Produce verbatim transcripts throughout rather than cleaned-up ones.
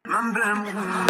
من بمونم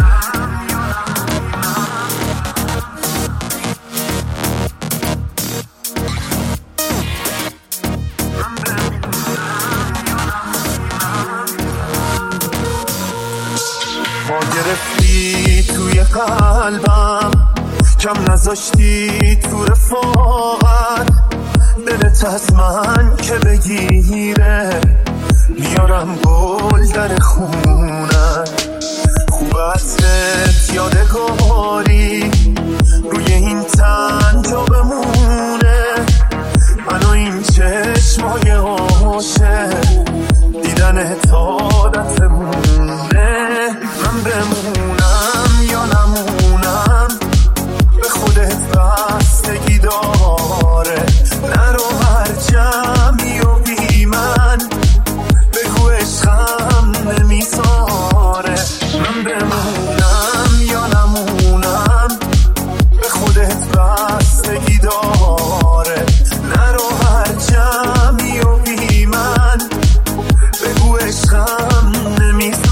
ما گرفتی توی قلبم، کم نذاشتی تو رفاقت، دلت از من که بگیره میارم گل در خونت. خوب ازت یادگاری روی این تن جا بمونه، من و این چشمای عاشق دیدن عادتمونه. من بمونم یا نمونم به خودت بستگی داره، نرو هر جمعی و بی من بگو عشقم نمیذاره. من بمونم یا نمونم به خودت بستگی داره، نرو هر جمعی و بی من بگو عشقم نمیذاره.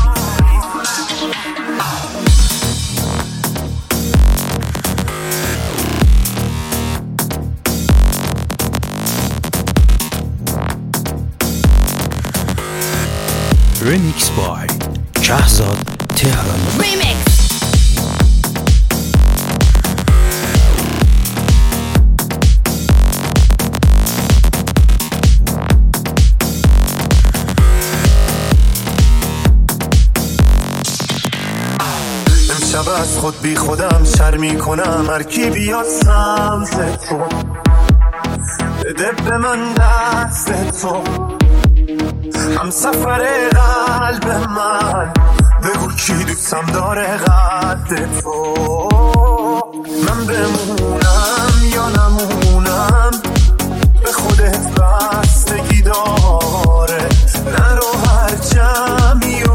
Remix by Shahzad Tehrani. Remix. امشب از خود بی خودم شرمی کنم، هر کی بیاد سمت تو بده به من دست تو، هم سفر قلب من بگو کی دوستم داره قد تو. من بمونم یا نمونم به خودت بستگی داره، نرو هر جمعی